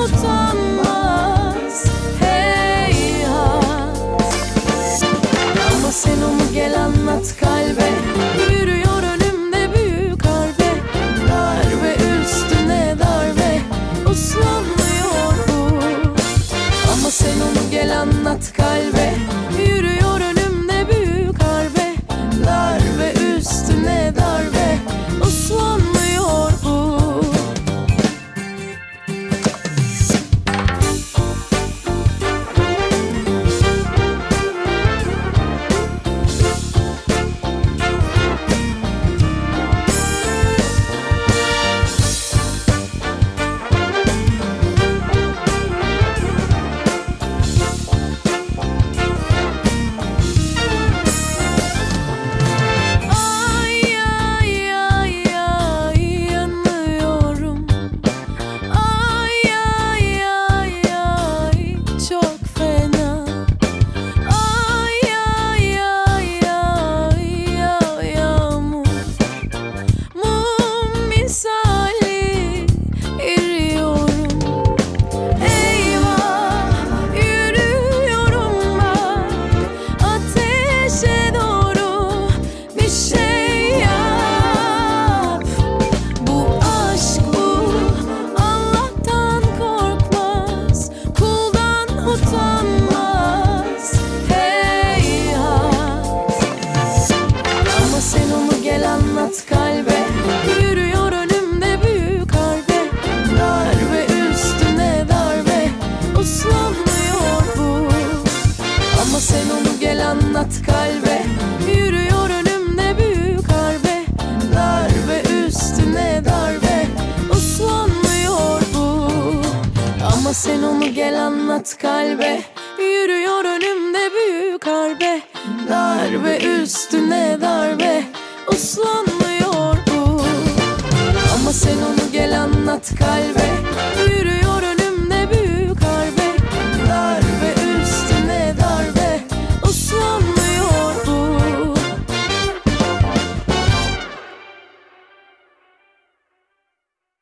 utanmaz, heyhat. Ama sen onu gel anlat kalbe, yürüyor önümde büyük harbe. Darbe üstüne darbe, uslanmıyor bu. Ama sen onu gel anlat kalbe, yürüyor önümde büyük harbe. Darbe üstüne darbe, uslanmıyor bu. Kalbe yürüyor önümde büyük harbe. Darbe üstüne darbe, uslanmıyor bu. Ama sen onu gel anlat kalbe, yürüyor önümde büyük harbe. Darbe üstüne darbe, uslanmıyor bu. Ama sen onu gel anlat kalbe, yürüyor önümde büyük harbe. Darbe üstüne darbe, uslanmıyor bu. Ama sen onu gel anlat kalbe, yürüyor